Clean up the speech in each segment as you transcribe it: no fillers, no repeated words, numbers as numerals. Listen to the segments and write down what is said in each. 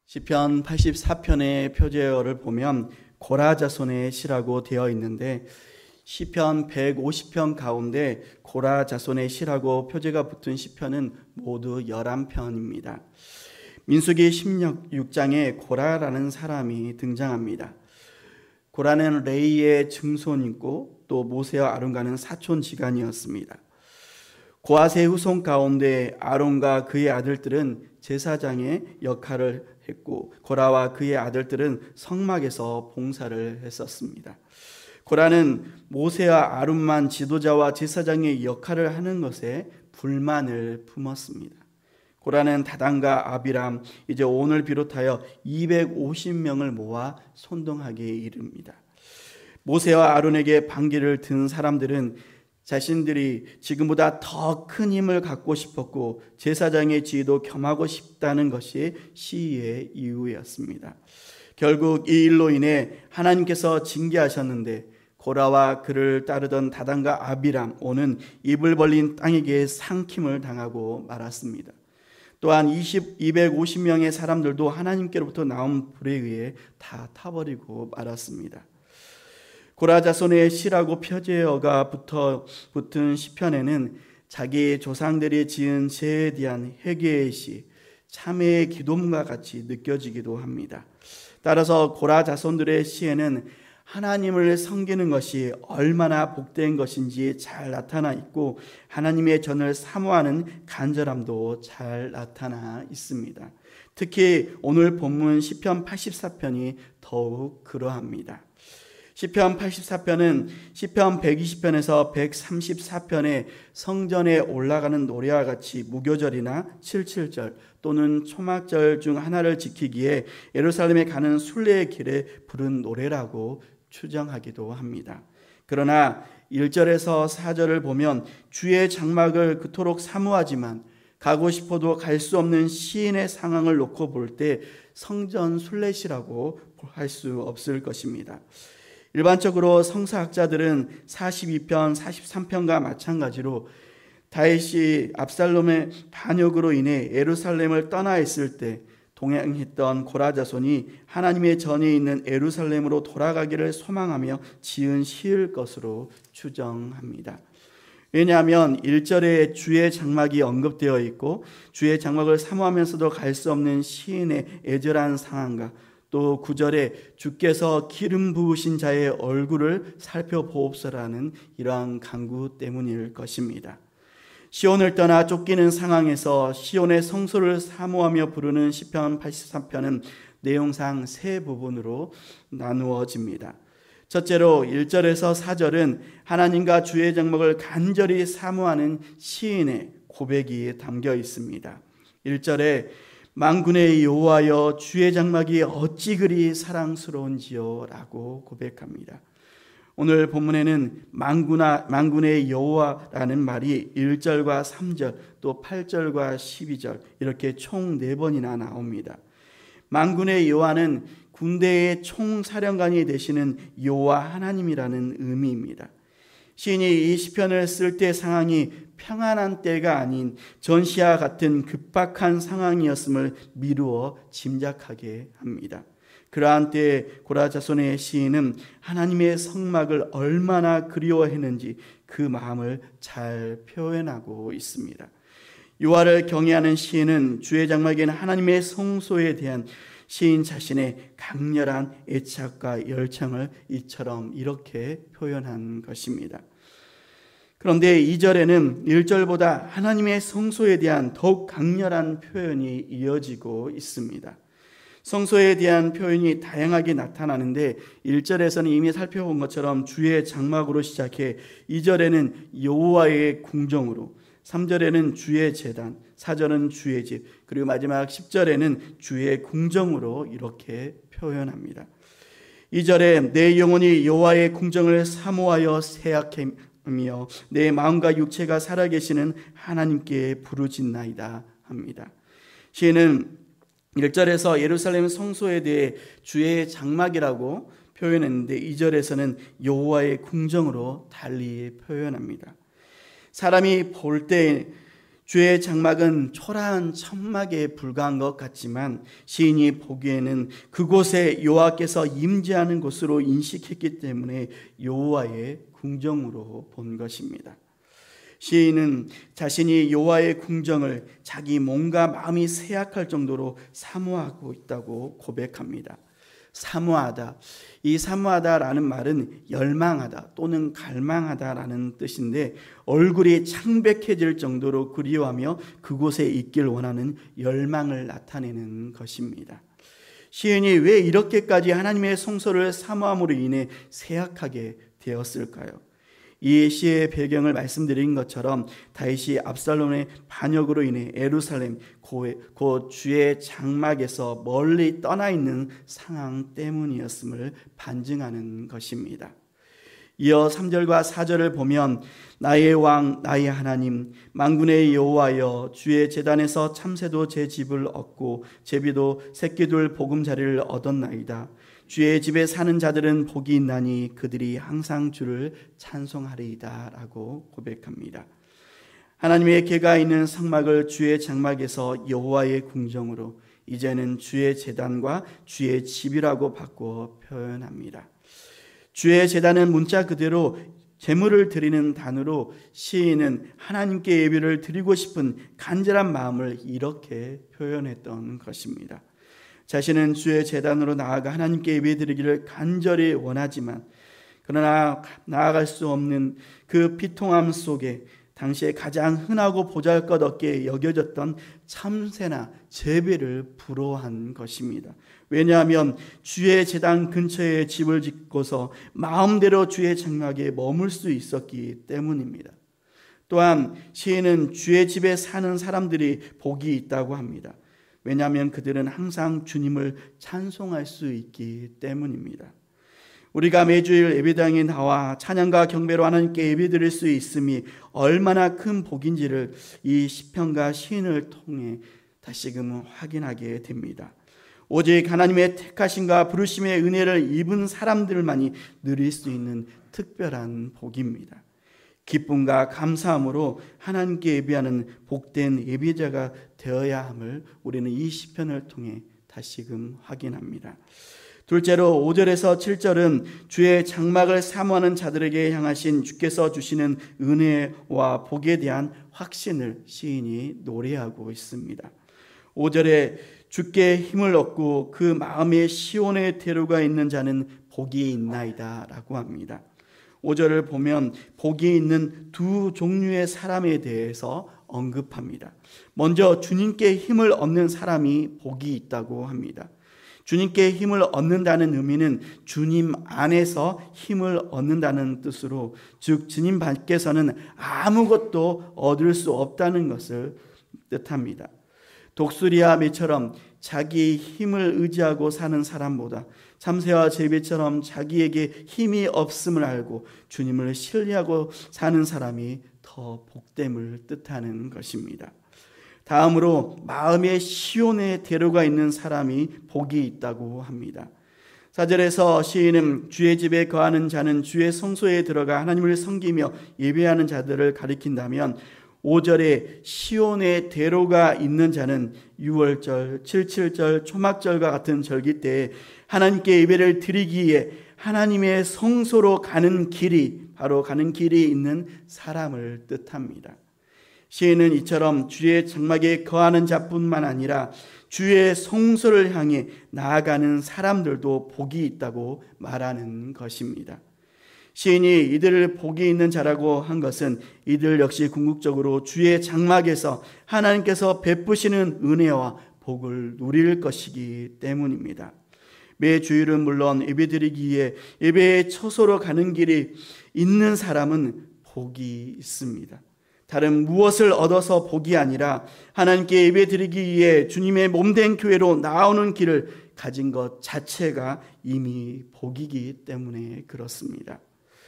시편 84편의 표제어를 보면 고라 자손의 시라고 되어 있는데, 시편 150편 가운데 고라 자손의 시라고 표제가 붙은 시편은 모두 11편입니다. 민수기 16장에 고라라는 사람이 등장합니다. 고라는 레이의 증손이고 또 모세와 아론과는 사촌지간이었습니다. 고핫의 후손 가운데 아론과 그의 아들들은 제사장의 역할을 했고, 고라와 그의 아들들은 성막에서 봉사를 했었습니다. 고라는 모세와 아론만 지도자와 제사장의 역할을 하는 것에 불만을 품었습니다. 고라는 다단과 아비람, 이제 온을 비롯하여 250명을 모아 선동하게 이릅니다. 모세와 아론에게 반기를 든 사람들은 자신들이 지금보다 더 큰 힘을 갖고 싶었고 제사장의 지위도 겸하고 싶다는 것이 시위의 이유였습니다. 결국 이 일로 인해 하나님께서 징계하셨는데, 고라와 그를 따르던 다단과 아비람 온은 입을 벌린 땅에게 상킴을 당하고 말았습니다. 또한 250명의 사람들도 하나님께로부터 나온 불에 의해 다 타버리고 말았습니다. 고라 자손의 시라고 표제어가 붙은 시편에는 자기 조상들이 지은 죄에 대한 회개의 시, 참회의 기도문과 같이 느껴지기도 합니다. 따라서 고라 자손들의 시에는 하나님을 섬기는 것이 얼마나 복된 것인지 잘 나타나 있고, 하나님의 전을 사모하는 간절함도 잘 나타나 있습니다. 특히 오늘 본문 시편 84편이 더욱 그러합니다. 시편 84편은 시편 120편에서 134편의 성전에 올라가는 노래와 같이 무교절이나 77절 또는 초막절 중 하나를 지키기에 예루살렘에 가는 순례의 길에 부른 노래라고 추정하기도 합니다. 그러나 1절에서 4절을 보면 주의 장막을 그토록 사모하지만 가고 싶어도 갈 수 없는 시인의 상황을 놓고 볼 때 성전 순례시라고 할 수 없을 것입니다. 일반적으로 성서학자들은 42편, 43편과 마찬가지로 다윗이 압살롬의 반역으로 인해 예루살렘을 떠나 있을 때 동행했던 고라 자손이 하나님의 전에 있는 예루살렘으로 돌아가기를 소망하며 지은 시일 것으로 추정합니다. 왜냐하면 1절에 주의 장막이 언급되어 있고, 주의 장막을 사모하면서도 갈 수 없는 시인의 애절한 상황과 또 9절에 주께서 기름 부으신 자의 얼굴을 살펴보옵소라는 이러한 간구 때문일 것입니다. 시온을 떠나 쫓기는 상황에서 시온의 성소를 사모하며 부르는 시편 83편은 내용상 세 부분으로 나누어집니다. 첫째로 1절에서 4절은 하나님과 주의 장막을 간절히 사모하는 시인의 고백이 담겨 있습니다. 1절에 만군의 여호와여 주의 장막이 어찌 그리 사랑스러운지요 라고 고백합니다. 오늘 본문에는 만군의 여호와라는 말이 1절과 3절 또 8절과 12절 이렇게 총 4번이나 나옵니다. 만군의 여호와는 군대의 총사령관이 되시는 여호와 하나님이라는 의미입니다. 시인이 이 시편을 쓸 때 상황이 평안한 때가 아닌 전시와 같은 급박한 상황이었음을 미루어 짐작하게 합니다. 그러한 때에 고라 자손의 시인은 하나님의 성막을 얼마나 그리워했는지 그 마음을 잘 표현하고 있습니다. 여호와를 경외하는 시인은 주의 장막인 하나님의 성소에 대한 시인 자신의 강렬한 애착과 열정을 이처럼 이렇게 표현한 것입니다. 그런데 2절에는 1절보다 하나님의 성소에 대한 더욱 강렬한 표현이 이어지고 있습니다. 성소에 대한 표현이 다양하게 나타나는데 1절에서는 이미 살펴본 것처럼 주의 장막으로 시작해 2절에는 여호와의 궁정으로, 3절에는 주의 제단, 4절은 주의 집, 그리고 마지막 10절에는 주의 궁정으로 이렇게 표현합니다. 2절에 내 영혼이 여호와의 궁정을 사모하여 새약하며 내 마음과 육체가 살아계시는 하나님께 부르짖나이다 합니다. 시인은 1절에서 예루살렘 성소에 대해 주의 장막이라고 표현했는데 2절에서는 여호와의 궁정으로 달리 표현합니다. 사람이 볼 때 주의 장막은 초라한 천막에 불과한 것 같지만 시인이 보기에는 그곳에 여호와께서 임재하는 곳으로 인식했기 때문에 여호와의 궁정으로 본 것입니다. 시인은 자신이 여호와의 궁정을 자기 몸과 마음이 쇠약할 정도로 사모하고 있다고 고백합니다. 사모하다. 이 사모하다라는 말은 열망하다 또는 갈망하다라는 뜻인데 얼굴이 창백해질 정도로 그리워하며 그곳에 있길 원하는 열망을 나타내는 것입니다. 시인이 왜 이렇게까지 하나님의 성소를 사모함으로 인해 쇠약하게 되었을까요? 이 시의 배경을 말씀드린 것처럼 다윗이 압살롬의 반역으로 인해 예루살렘 곧 주의 장막에서 멀리 떠나 있는 상황 때문이었음을 반증하는 것입니다. 이어 3절과 4절을 보면 나의 왕 나의 하나님 만군의 여호와여 주의 제단에서 참새도 제 집을 얻고 제비도 새끼둘 보금자리를 얻었나이다. 주의 집에 사는 자들은 복이 있나니 그들이 항상 주를 찬송하리이다 라고 고백합니다. 하나님의 궤가 있는 성막을 주의 장막에서 여호와의 궁정으로 이제는 주의 제단과 주의 집이라고 바꾸어 표현합니다. 주의 제단은 문자 그대로 제물을 드리는 단어로 시인은 하나님께 예배를 드리고 싶은 간절한 마음을 이렇게 표현했던 것입니다. 자신은 주의 제단으로 나아가 하나님께 예배드리기를 간절히 원하지만 그러나 나아갈 수 없는 그 비통함 속에 당시에 가장 흔하고 보잘것없게 여겨졌던 참새나 제비를 부러워한 것입니다. 왜냐하면 주의 제단 근처에 집을 짓고서 마음대로 주의 장막에 머물 수 있었기 때문입니다. 또한 시인은 주의 집에 사는 사람들이 복이 있다고 합니다. 왜냐하면 그들은 항상 주님을 찬송할 수 있기 때문입니다. 우리가 매주일 예배당에 나와 찬양과 경배로 하나님께 예배드릴 수 있음이 얼마나 큰 복인지를 이 시편과 시인을 통해 다시금 확인하게 됩니다. 오직 하나님의 택하심과 부르심의 은혜를 입은 사람들만이 누릴 수 있는 특별한 복입니다. 기쁨과 감사함으로 하나님께 예배하는 복된 예배자가 되어야 함을 우리는 이 시편을 통해 다시금 확인합니다. 둘째로 5절에서 7절은 주의 장막을 사모하는 자들에게 향하신 주께서 주시는 은혜와 복에 대한 확신을 시인이 노래하고 있습니다. 5절에 주께 힘을 얻고 그 마음에 시온의 대로가 있는 자는 복이 있나이다 라고 합니다. 5절을 보면 복이 있는 두 종류의 사람에 대해서 언급합니다. 먼저 주님께 힘을 얻는 사람이 복이 있다고 합니다. 주님께 힘을 얻는다는 의미는 주님 안에서 힘을 얻는다는 뜻으로 즉 주님 밖에서는 아무것도 얻을 수 없다는 것을 뜻합니다. 독수리와 매처럼 자기 힘을 의지하고 사는 사람보다 참새와 제비처럼 자기에게 힘이 없음을 알고 주님을 신뢰하고 사는 사람이 더 복됨을 뜻하는 것입니다. 다음으로 마음에 시온의 대로가 있는 사람이 복이 있다고 합니다. 4절에서 시인은 주의 집에 거하는 자는 주의 성소에 들어가 하나님을 섬기며 예배하는 자들을 가리킨다면 5절에 시온의 대로가 있는 자는 유월절, 77절, 초막절과 같은 절기 때에 하나님께 예배를 드리기에 하나님의 성소로 가는 길이 바로 가는 길이 있는 사람을 뜻합니다. 시인은 이처럼 주의 장막에 거하는 자뿐만 아니라 주의 성소를 향해 나아가는 사람들도 복이 있다고 말하는 것입니다. 시인이 이들을 복이 있는 자라고 한 것은 이들 역시 궁극적으로 주의 장막에서 하나님께서 베푸시는 은혜와 복을 누릴 것이기 때문입니다. 매 주일은 물론 예배드리기에 예배의 처소로 가는 길이 있는 사람은 복이 있습니다. 다른 무엇을 얻어서 복이 아니라 하나님께 예배드리기 위해 주님의 몸된 교회로 나오는 길을 가진 것 자체가 이미 복이기 때문에 그렇습니다.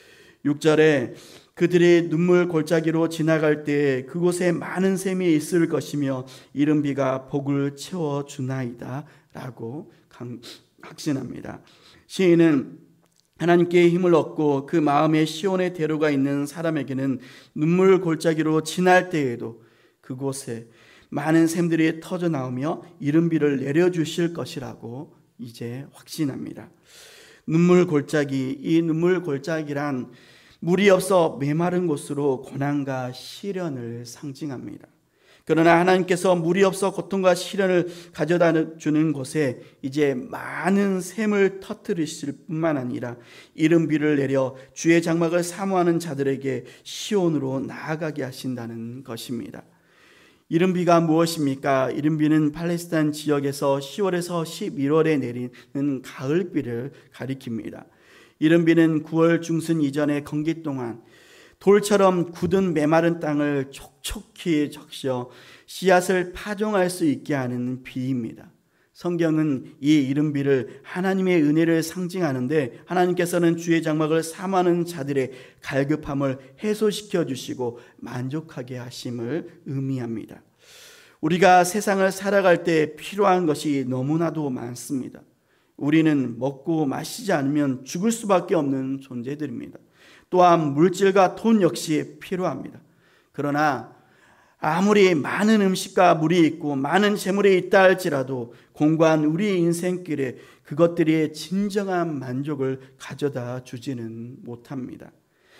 6절에 그들이 눈물 골짜기로 지나갈 때 그곳에 많은 샘이 있을 것이며 이른 비가 복을 채워주나이다 라고 확신합니다. 시인은 하나님께 힘을 얻고 그 마음에 시온의 대로가 있는 사람에게는 눈물 골짜기로 지날 때에도 그곳에 많은 샘들이 터져 나오며 이른비를 내려주실 것이라고 이제 확신합니다. 눈물 골짜기, 이 눈물 골짜기란 물이 없어 메마른 곳으로 고난과 시련을 상징합니다. 그러나 하나님께서 물이 없어 고통과 시련을 가져다 주는 곳에 이제 많은 샘을 터뜨리실 뿐만 아니라 이른 비를 내려 주의 장막을 사모하는 자들에게 시온으로 나아가게 하신다는 것입니다. 이른 비가 무엇입니까? 이른 비는 팔레스타인 지역에서 10월에서 11월에 내리는 가을비를 가리킵니다. 이른 비는 9월 중순 이전의 건기 동안 돌처럼 굳은 메마른 땅을 촉촉히 적셔 씨앗을 파종할 수 있게 하는 비입니다. 성경은 이 이른 비를 하나님의 은혜를 상징하는데 하나님께서는 주의 장막을 사모하는 자들의 갈급함을 해소시켜 주시고 만족하게 하심을 의미합니다. 우리가 세상을 살아갈 때 필요한 것이 너무나도 많습니다. 우리는 먹고 마시지 않으면 죽을 수밖에 없는 존재들입니다. 또한 물질과 돈 역시 필요합니다. 그러나 아무리 많은 음식과 물이 있고 많은 재물이 있다 할지라도 공고한 우리 인생길에 그것들이 진정한 만족을 가져다 주지는 못합니다.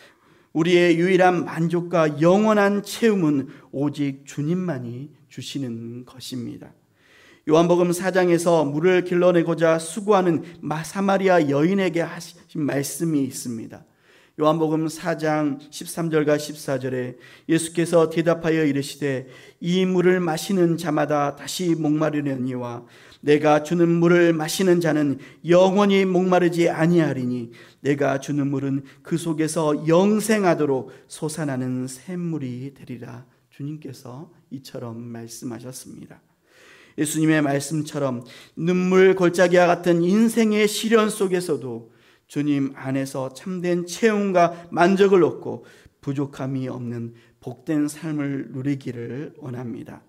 우리의 유일한 만족과 영원한 채움은 오직 주님만이 주시는 것입니다. 요한복음 4장에서 물을 길러내고자 수고하는 사마리아 여인에게 하신 말씀이 있습니다. 요한복음 4장 13절과 14절에 예수께서 대답하여 이르시되 이 물을 마시는 자마다 다시 목마르려니와 내가 주는 물을 마시는 자는 영원히 목마르지 아니하리니 내가 주는 물은 그 속에서 영생하도록 솟아나는 샘물이 되리라. 주님께서 이처럼 말씀하셨습니다. 예수님의 말씀처럼 눈물 골짜기와 같은 인생의 시련 속에서도 주님 안에서 참된 체험과 만족을 얻고 부족함이 없는 복된 삶을 누리기를 원합니다.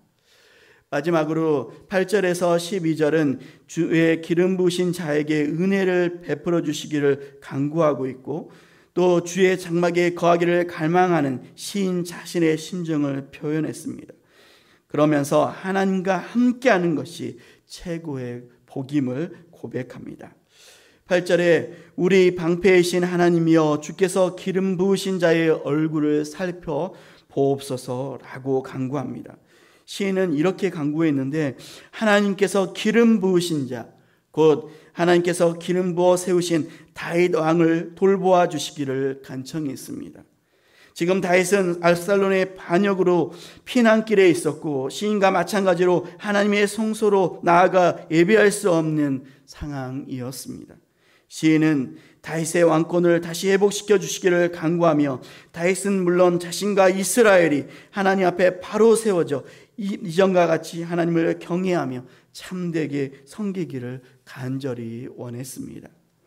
마지막으로 8절에서 12절은 주의 기름 부으신 자에게 은혜를 베풀어 주시기를 간구하고 있고 또 주의 장막에 거하기를 갈망하는 시인 자신의 심정을 표현했습니다. 그러면서 하나님과 함께하는 것이 최고의 복임을 고백합니다. 8절에 우리 방패이신 하나님이여 주께서 기름 부으신 자의 얼굴을 살펴 보옵소서라고 간구합니다. 시인은 이렇게 간구했는데 하나님께서 기름 부으신 자, 곧 하나님께서 기름 부어 세우신 다윗 왕을 돌보아 주시기를 간청했습니다. 지금 다윗은 압살롬의 반역으로 피난길에 있었고 시인과 마찬가지로 하나님의 성소로 나아가 예배할 수 없는 상황이었습니다. 시인은 다윗의 왕권을 다시 회복시켜 주시기를 간구하며 다윗은 물론 자신과 이스라엘이 하나님 앞에 바로 세워져 이전과 같이 하나님을 경외하며 참되게 섬기기를 간절히 원했습니다.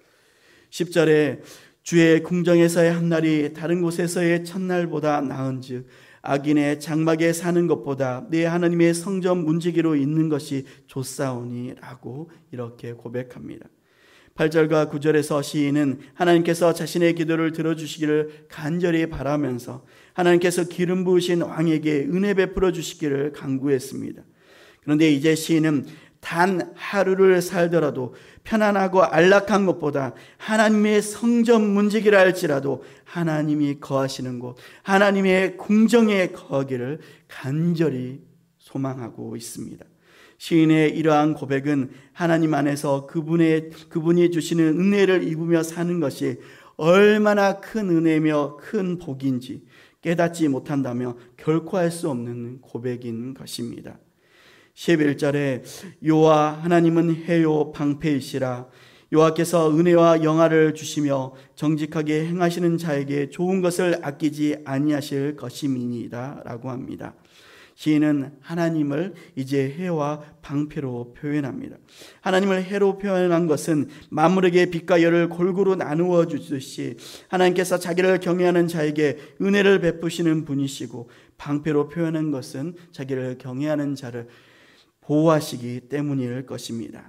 10절에 주의 궁정에서의 한 날이 다른 곳에서의 첫날보다 나은즉 악인의 장막에 사는 것보다 내 하나님의 성전 문지기로 있는 것이 좋사오니 라고 이렇게 고백합니다. 8절과 9절에서 시인은 하나님께서 자신의 기도를 들어주시기를 간절히 바라면서 하나님께서 기름 부으신 왕에게 은혜 베풀어 주시기를 간구했습니다. 그런데 이제 시인은 단 하루를 살더라도 편안하고 안락한 것보다 하나님의 성전 문지기라 할지라도 하나님이 거하시는 곳, 하나님의 궁정에 거하기를 간절히 소망하고 있습니다. 시인의 이러한 고백은 하나님 안에서 그분이 주시는 은혜를 입으며 사는 것이 얼마나 큰 은혜며 큰 복인지 깨닫지 못한다며 결코 할 수 없는 고백인 것입니다. 11절에 여호와 하나님은 해요 방패이시라 여호와께서 은혜와 영화를 주시며 정직하게 행하시는 자에게 좋은 것을 아끼지 아니하실 것임이니이다 라고 합니다. 시인은 하나님을 이제 해와 방패로 표현합니다. 하나님을 해로 표현한 것은 만물에게 빛과 열을 골고루 나누어 주듯이 하나님께서 자기를 경외하는 자에게 은혜를 베푸시는 분이시고 방패로 표현한 것은 자기를 경외하는 자를 보호하시기 때문일 것입니다.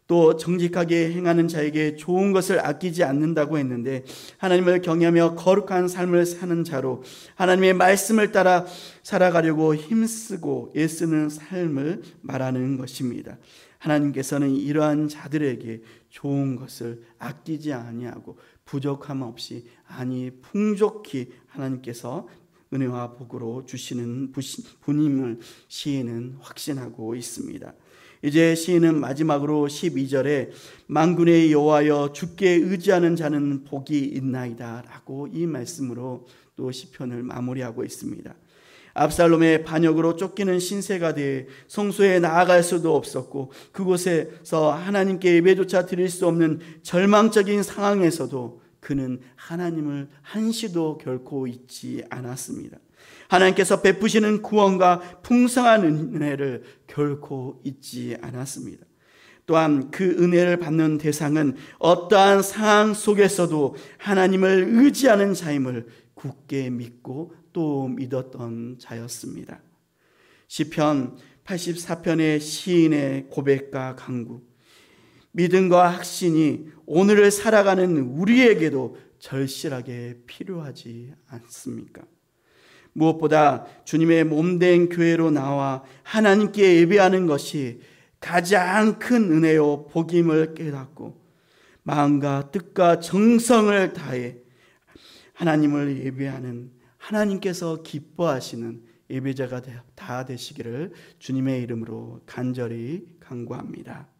또 정직하게 행하는 자에게 좋은 것을 아끼지 않는다고 했는데, 하나님을 경외하며 거룩한 삶을 사는 자로 하나님의 말씀을 따라 살아가려고 힘쓰고 애쓰는 삶을 말하는 것입니다. 하나님께서는 이러한 자들에게 좋은 것을 아끼지 아니하고 부족함 없이, 아니 풍족히 하나님께서 은혜와 복으로 주시는 분임을 시인은 확신하고 있습니다. 이제 시인은 마지막으로 12절에 만군의 여호와여 주께 의지하는 자는 복이 있나이다 라고 이 말씀으로 또 시편을 마무리하고 있습니다. 압살롬의 반역으로 쫓기는 신세가 돼 성소에 나아갈 수도 없었고, 그곳에서 하나님께 예배조차 드릴 수 없는 절망적인 상황에서도 그는 하나님을 한시도 결코 잊지 않았습니다. 하나님께서 베푸시는 구원과 풍성한 은혜를 결코 잊지 않았습니다. 또한 그 은혜를 받는 대상은 어떠한 상황 속에서도 하나님을 의지하는 자임을 굳게 믿고 또 믿었던 자였습니다. 시편 84편의 시인의 고백과 간구, 믿음과 확신이 오늘을 살아가는 우리에게도 절실하게 필요하지 않습니까? 무엇보다 주님의 몸된 교회로 나와 하나님께 예배하는 것이 가장 큰 은혜요 복임을 깨닫고 마음과 뜻과 정성을 다해 하나님을 예배하는, 하나님께서 기뻐하시는 예배자가 다 되시기를 주님의 이름으로 간절히 간구합니다.